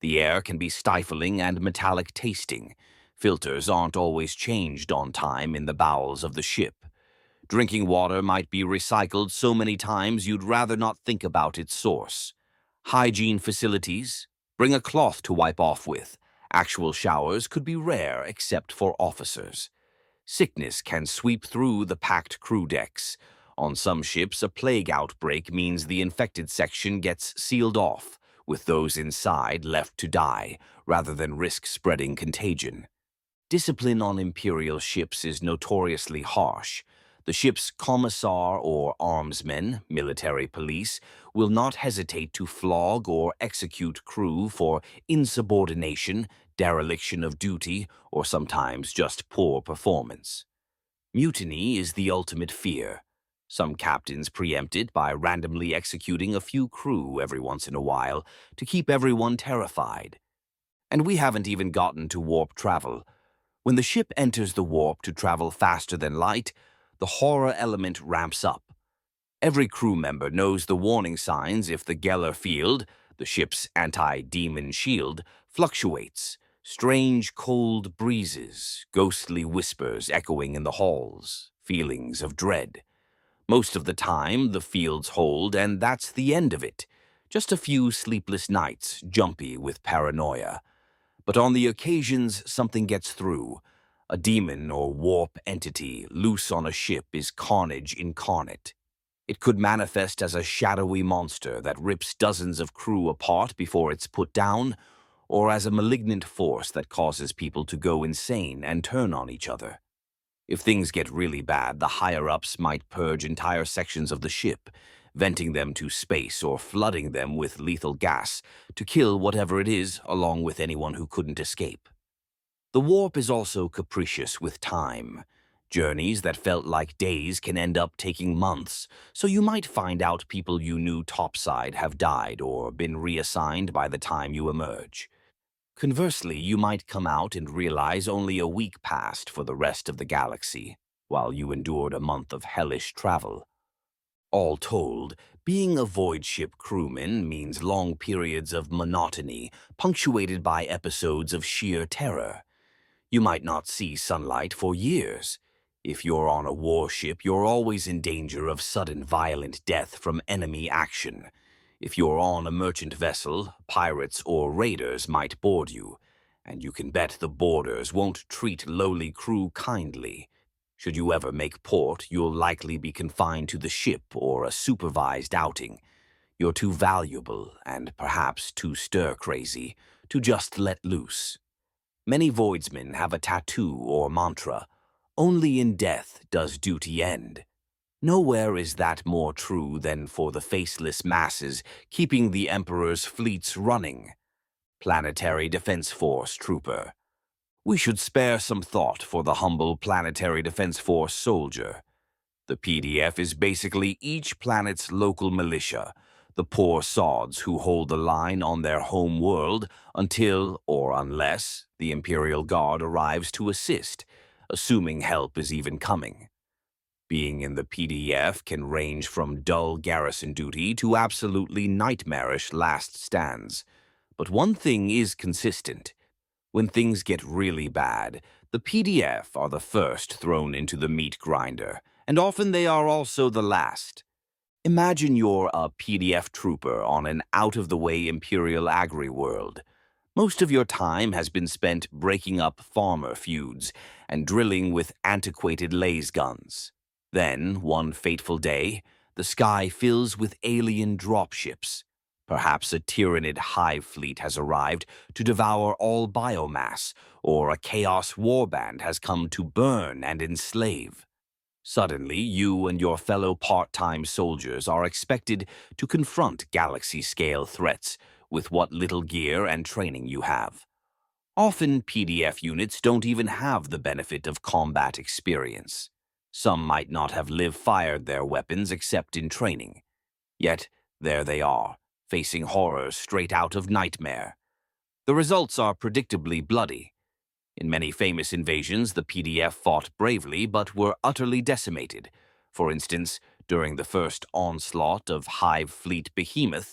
The air can be stifling and metallic tasting. Filters aren't always changed on time in the bowels of the ship. Drinking water might be recycled so many times you'd rather not think about its source. Hygiene facilities? Bring a cloth to wipe off with. Actual showers could be rare except for officers. Sickness can sweep through the packed crew decks. On some ships, a plague outbreak means the infected section gets sealed off, with those inside left to die, rather than risk spreading contagion. Discipline on Imperial ships is notoriously harsh. The ship's commissar or armsmen, military police, will not hesitate to flog or execute crew for insubordination, dereliction of duty, or sometimes just poor performance. Mutiny is the ultimate fear. Some captains preempt it by randomly executing a few crew every once in a while to keep everyone terrified. And we haven't even gotten to warp travel. When the ship enters the warp to travel faster than light, the horror element ramps up. Every crew member knows the warning signs if the Geller field, the ship's anti-demon shield, fluctuates. Strange, cold breezes, ghostly whispers echoing in the halls, feelings of dread. Most of the time, the fields hold, and that's the end of it. Just a few sleepless nights, jumpy with paranoia. But on the occasions something gets through, a demon or warp entity loose on a ship is carnage incarnate. It could manifest as a shadowy monster that rips dozens of crew apart before it's put down, or as a malignant force that causes people to go insane and turn on each other. If things get really bad, the higher-ups might purge entire sections of the ship, venting them to space or flooding them with lethal gas to kill whatever it is along with anyone who couldn't escape. The warp is also capricious with time. Journeys that felt like days can end up taking months, so you might find out people you knew topside have died or been reassigned by the time you emerge. Conversely, you might come out and realize only a week passed for the rest of the galaxy, while you endured a month of hellish travel. All told, being a void ship crewman means long periods of monotony, punctuated by episodes of sheer terror. You might not see sunlight for years. If you're on a warship, you're always in danger of sudden violent death from enemy action. If you're on a merchant vessel, pirates or raiders might board you, and you can bet the boarders won't treat lowly crew kindly. Should you ever make port, you'll likely be confined to the ship or a supervised outing. You're too valuable and perhaps too stir-crazy to just let loose. Many voidsmen have a tattoo or mantra, "Only in death does duty end." Nowhere is that more true than for the faceless masses keeping the Emperor's fleets running. Planetary Defense Force Trooper. We should spare some thought for the humble Planetary Defense Force soldier. The PDF is basically each planet's local militia, the poor sods who hold the line on their home world until, or unless, the Imperial Guard arrives to assist, assuming help is even coming. Being in the PDF can range from dull garrison duty to absolutely nightmarish last stands. But one thing is consistent. When things get really bad, the PDF are the first thrown into the meat grinder, and often they are also the last. Imagine you're a PDF trooper on an out-of-the-way Imperial agri-world. Most of your time has been spent breaking up farmer feuds and drilling with antiquated laser guns. Then, one fateful day, the sky fills with alien dropships. Perhaps a Tyranid hive fleet has arrived to devour all biomass, or a chaos warband has come to burn and enslave. Suddenly, you and your fellow part-time soldiers are expected to confront galaxy-scale threats with what little gear and training you have. Often, PDF units don't even have the benefit of combat experience. Some might not have live-fired their weapons except in training. Yet, there they are, facing horrors straight out of Nightmare. The results are predictably bloody. In many famous invasions, the PDF fought bravely but were utterly decimated. For instance, during the first onslaught of Hive Fleet Behemoth,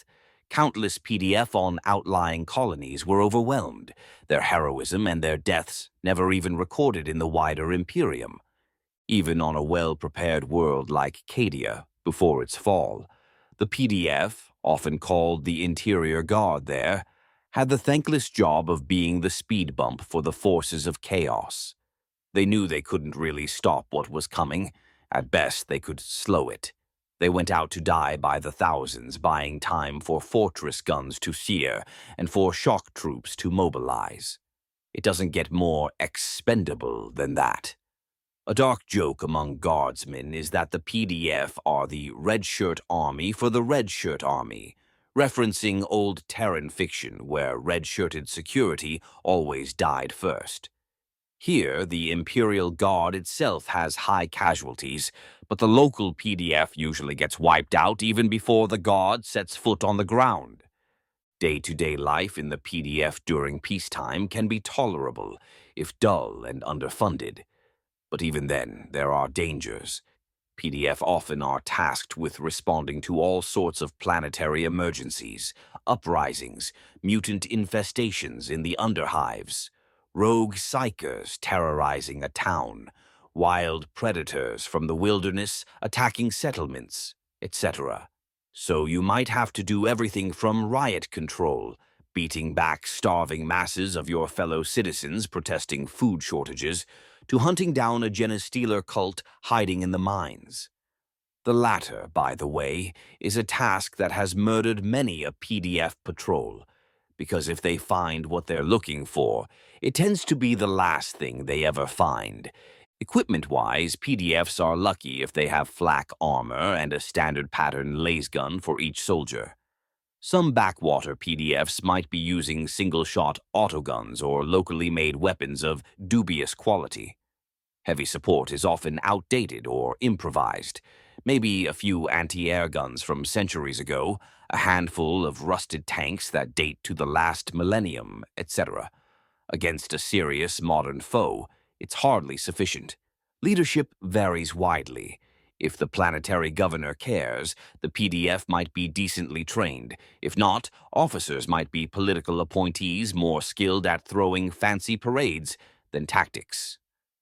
Countless PDF on outlying colonies were overwhelmed, their heroism and their deaths never even recorded in the wider Imperium. Even on a well-prepared world like Cadia, before its fall, the PDF, often called the Interior Guard there, had the thankless job of being the speed bump for the forces of chaos. They knew they couldn't really stop what was coming. At best, they could slow it. They went out to die by the thousands, buying time for fortress guns to sear and for shock troops to mobilize. It doesn't get more expendable than that. A dark joke among guardsmen is that the PDF are the Red Shirt Army for the Red Shirt Army, referencing old Terran fiction where red-shirted security always died first. Here, the Imperial Guard itself has high casualties, but the local PDF usually gets wiped out even before the Guard sets foot on the ground. Day-to-day life in the PDF during peacetime can be tolerable, if dull and underfunded. But even then, there are dangers. PDF often are tasked with responding to all sorts of planetary emergencies, uprisings, mutant infestations in the underhives, rogue psychers terrorizing a town, wild predators from the wilderness attacking settlements, etc. So you might have to do everything from riot control, beating back starving masses of your fellow citizens protesting food shortages, to hunting down a Genestealer cult hiding in the mines. The latter, by the way, is a task that has murdered many a PDF patrol, because if they find what they're looking for, it tends to be the last thing they ever find. Equipment-wise, PDFs are lucky if they have flak armor and a standard pattern lasgun for each soldier. Some backwater PDFs might be using single-shot autoguns or locally made weapons of dubious quality. Heavy support is often outdated or improvised. Maybe a few anti-air guns from centuries ago, a handful of rusted tanks that date to the last millennium, etc. Against a serious modern foe, it's hardly sufficient. Leadership varies widely. If the planetary governor cares, the PDF might be decently trained. If not, officers might be political appointees more skilled at throwing fancy parades than tactics.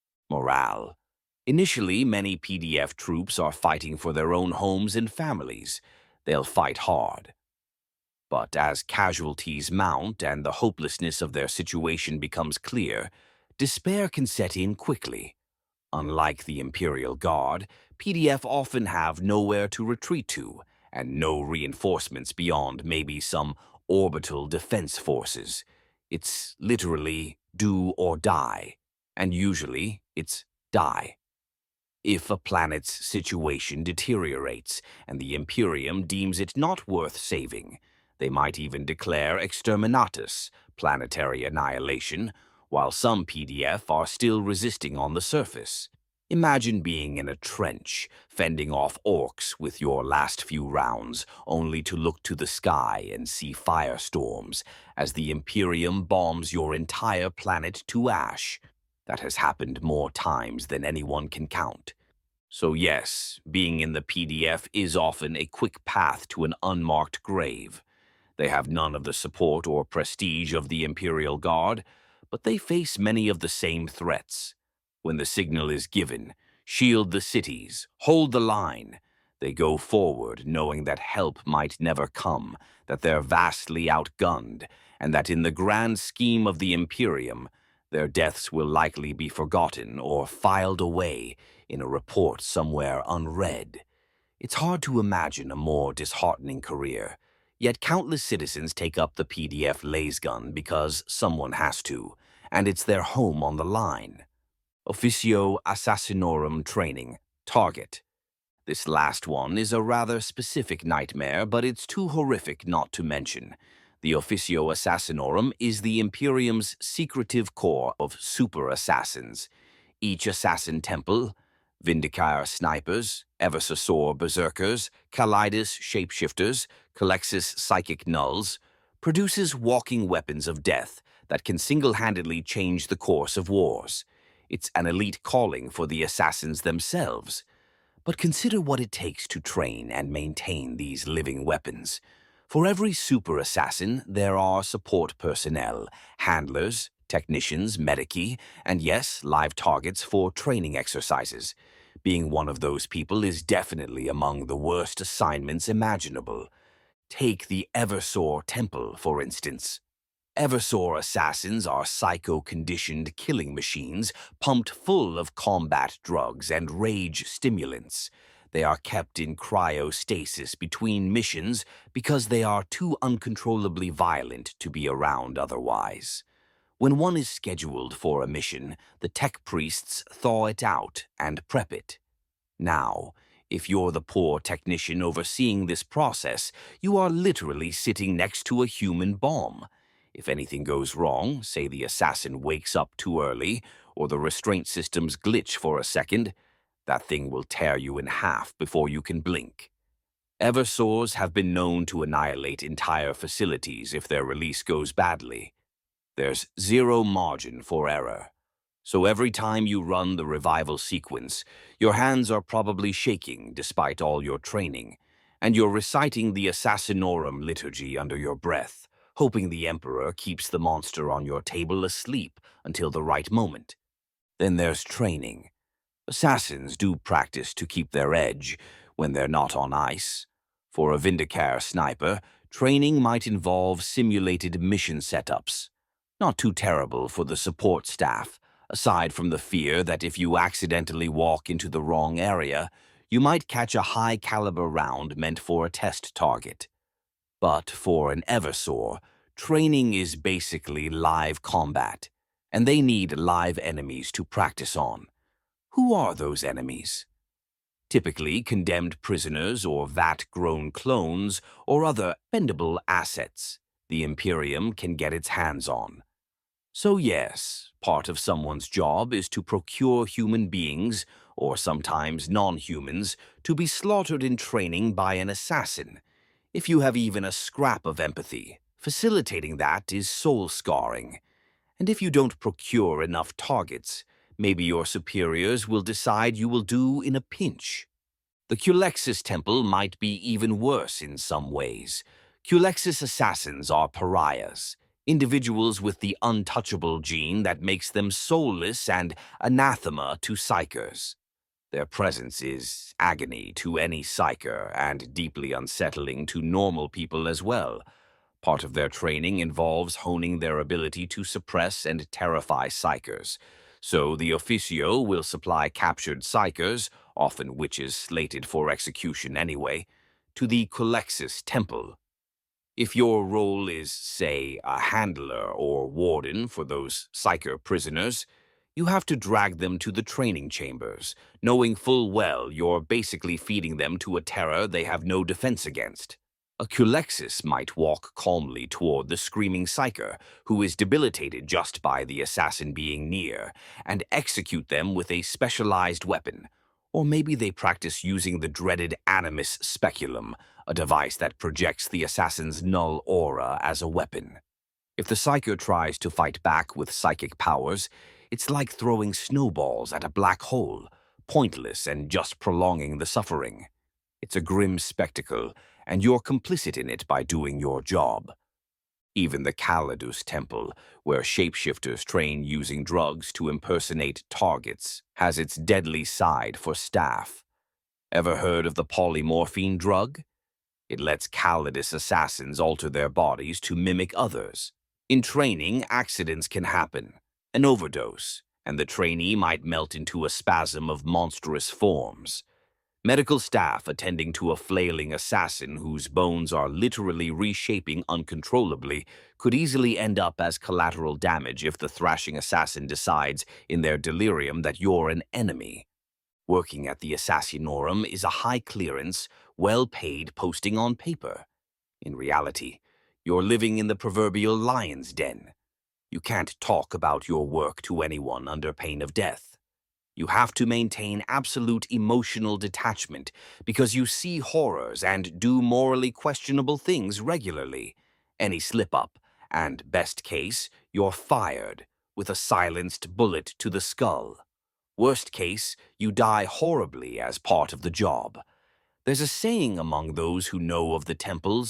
Morale. Initially, many PDF troops are fighting for their own homes and families. They'll fight hard. But as casualties mount and the hopelessness of their situation becomes clear, despair can set in quickly. Unlike the Imperial Guard, PDF often have nowhere to retreat to, and no reinforcements beyond maybe some orbital defense forces. It's literally do or die, and usually it's die. If a planet's situation deteriorates and the Imperium deems it not worth saving, they might even declare exterminatus, planetary annihilation, while some PDF are still resisting on the surface. Imagine being in a trench, fending off orcs with your last few rounds, only to look to the sky and see firestorms as the Imperium bombs your entire planet to ash. That has happened more times than anyone can count. So yes, being in the PDF is often a quick path to an unmarked grave. They have none of the support or prestige of the Imperial Guard, but they face many of the same threats. When the signal is given, shield the cities, hold the line, they go forward knowing that help might never come, that they're vastly outgunned, and that in the grand scheme of the Imperium, their deaths will likely be forgotten or filed away in a report somewhere unread. It's hard to imagine a more disheartening career, yet countless citizens take up the PDF lasgun because someone has to, and it's their home on the line. Officio Assassinorum training, target. This last one is a rather specific nightmare, but it's too horrific not to mention. The Officio Assassinorum is the Imperium's secretive corps of super assassins. Each assassin temple, Vindicator snipers, Eversasor berserkers, Calidus shapeshifters, Calexis psychic nulls, produces walking weapons of death that can single-handedly change the course of wars. It's an elite calling for the assassins themselves. But consider what it takes to train and maintain these living weapons. For every super assassin, there are support personnel, handlers, technicians, medici, and yes, live targets for training exercises. Being one of those people is definitely among the worst assignments imaginable. Take the Eversor Temple, for instance. Eversor assassins are psycho-conditioned killing machines pumped full of combat drugs and rage stimulants. They are kept in cryostasis between missions because they are too uncontrollably violent to be around otherwise. When one is scheduled for a mission, the tech priests thaw it out and prep it. Now, if you're the poor technician overseeing this process, you are literally sitting next to a human bomb. If anything goes wrong, say the assassin wakes up too early, or the restraint systems glitch for a second, that thing will tear you in half before you can blink. Eversors have been known to annihilate entire facilities if their release goes badly. There's zero margin for error. So every time you run the revival sequence, your hands are probably shaking despite all your training, and you're reciting the Assassinorum liturgy under your breath, hoping the Emperor keeps the monster on your table asleep until the right moment. Then there's training. Assassins do practice to keep their edge when they're not on ice. For a Vindicair sniper, training might involve simulated mission setups. Not too terrible for the support staff, aside from the fear that if you accidentally walk into the wrong area, you might catch a high-caliber round meant for a test target. But for an Eversor, training is basically live combat, and they need live enemies to practice on. Who are those enemies? Typically condemned prisoners or vat-grown clones or other bendable assets the Imperium can get its hands on. So yes, part of someone's job is to procure human beings, or sometimes non-humans, to be slaughtered in training by an assassin. If you have even a scrap of empathy, facilitating that is soul-scarring. And if you don't procure enough targets, maybe your superiors will decide you will do in a pinch. The Culexis Temple might be even worse in some ways. Culexis assassins are pariahs, individuals with the untouchable gene that makes them soulless and anathema to psychers. Their presence is agony to any psyker and deeply unsettling to normal people as well. Part of their training involves honing their ability to suppress and terrify psychers. So the Officio will supply captured psychers, often witches slated for execution anyway, to the Culexis Temple. If your role is, say, a handler or warden for those psyker prisoners, you have to drag them to the training chambers, knowing full well you're basically feeding them to a terror they have no defense against. A Culexis might walk calmly toward the screaming psyker, who is debilitated just by the assassin being near, and execute them with a specialized weapon. Or maybe they practice using the dreaded Animus Speculum, a device that projects the assassin's null aura as a weapon. If the psyker tries to fight back with psychic powers, it's like throwing snowballs at a black hole, pointless and just prolonging the suffering. It's a grim spectacle, and you're complicit in it by doing your job. Even the Calidus Temple, where shapeshifters train using drugs to impersonate targets, has its deadly side for staff. Ever heard of the polymorphine drug? It lets Calidus assassins alter their bodies to mimic others. In training, accidents can happen. An overdose, and the trainee might melt into a spasm of monstrous forms. Medical staff attending to a flailing assassin whose bones are literally reshaping uncontrollably could easily end up as collateral damage if the thrashing assassin decides in their delirium that you're an enemy. Working at the Assassinorum is a high-clearance, well-paid posting on paper. In reality, you're living in the proverbial lion's den. You can't talk about your work to anyone under pain of death. You have to maintain absolute emotional detachment because you see horrors and do morally questionable things regularly. Any slip-up, and best case, you're fired with a silenced bullet to the skull. Worst case, you die horribly as part of the job. There's a saying among those who know of the temples: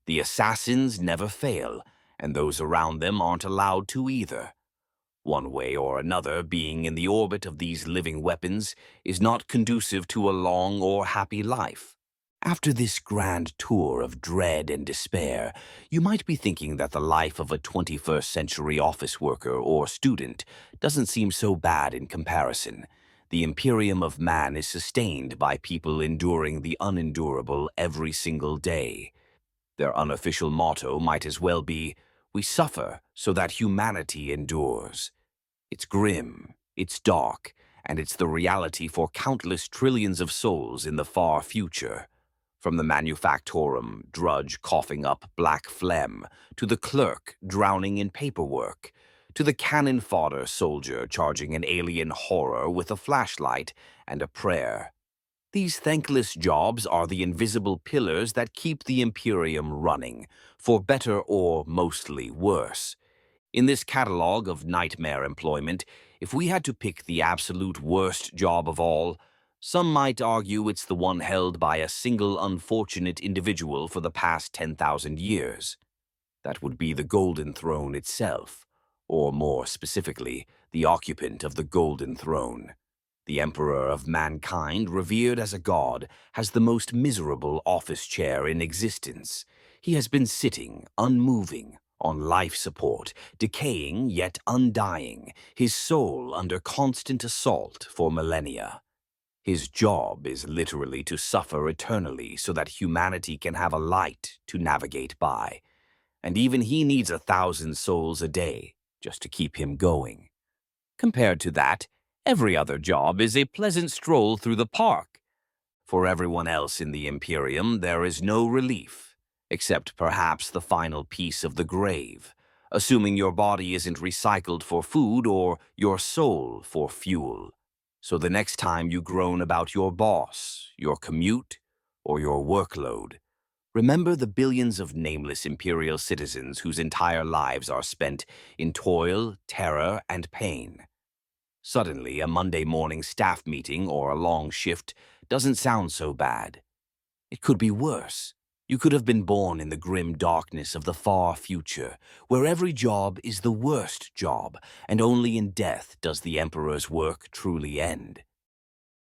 The assassins never fail, and those around them aren't allowed to either. One way or another, being in the orbit of these living weapons is not conducive to a long or happy life. After this grand tour of dread and despair, you might be thinking that the life of a 21st century office worker or student doesn't seem so bad in comparison. The Imperium of Man is sustained by people enduring the unendurable every single day. Their unofficial motto might as well be, "We suffer so that humanity endures." It's grim, it's dark, and it's the reality for countless trillions of souls in the far future. From the manufactorum drudge coughing up black phlegm, to the clerk drowning in paperwork, to the cannon fodder soldier charging an alien horror with a flashlight and a prayer. These thankless jobs are the invisible pillars that keep the Imperium running, for better or mostly worse. In this catalogue of nightmare employment, if we had to pick the absolute worst job of all, some might argue it's the one held by a single unfortunate individual for the past 10,000 years. That would be the Golden Throne itself, or more specifically, the occupant of the Golden Throne. The Emperor of mankind, revered as a god, has the most miserable office chair in existence. He has been sitting, unmoving, on life support, decaying yet undying, his soul under constant assault for millennia. His job is literally to suffer eternally so that humanity can have a light to navigate by. And even he needs 1,000 souls a day just to keep him going. Compared to that, every other job is a pleasant stroll through the park. For everyone else in the Imperium, there is no relief, except perhaps the final piece of the grave, assuming your body isn't recycled for food or your soul for fuel. So the next time you groan about your boss, your commute, or your workload, remember the billions of nameless Imperial citizens whose entire lives are spent in toil, terror, and pain. Suddenly, a Monday morning staff meeting or a long shift doesn't sound so bad. It could be worse. You could have been born in the grim darkness of the far future, where every job is the worst job, and only in death does the Emperor's work truly end.